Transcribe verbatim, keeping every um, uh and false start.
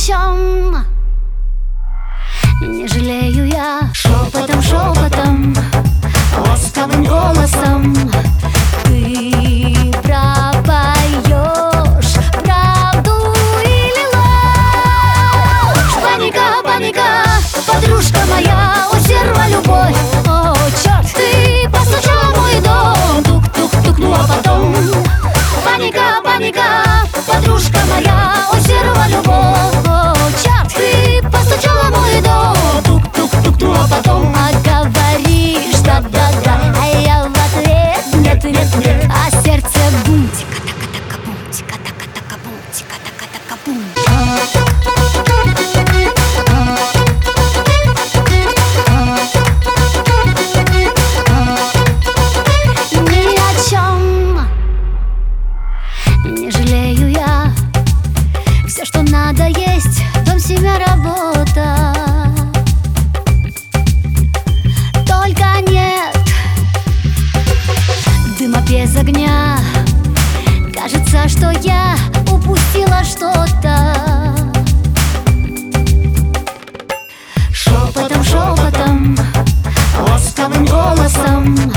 чем не жалею я. Шепотом, шепотом, ласковым голосом ты пропоешь правду или ложь. Паника, паника, подружка моя, у серва любовь. О, черт, ты постучала в мой дом, тук-тук-тук, ну а потом паника, паника, подружка моя, у серва любовь. О, черт, ты постучала в мой дом, тук-тук-тук, ну а потом а говоришь да-да-да, а я в ответ нет-нет-нет, а сердце бум, тика-така-така-бум, тика-така-така-бум, тика-така-така-бум. Не жалею я. Все, что надо, есть дом, семья, работа. Только нет дыма без огня. Кажется, что я упустила что-то. Шепотом, шепотом, ласковым голосом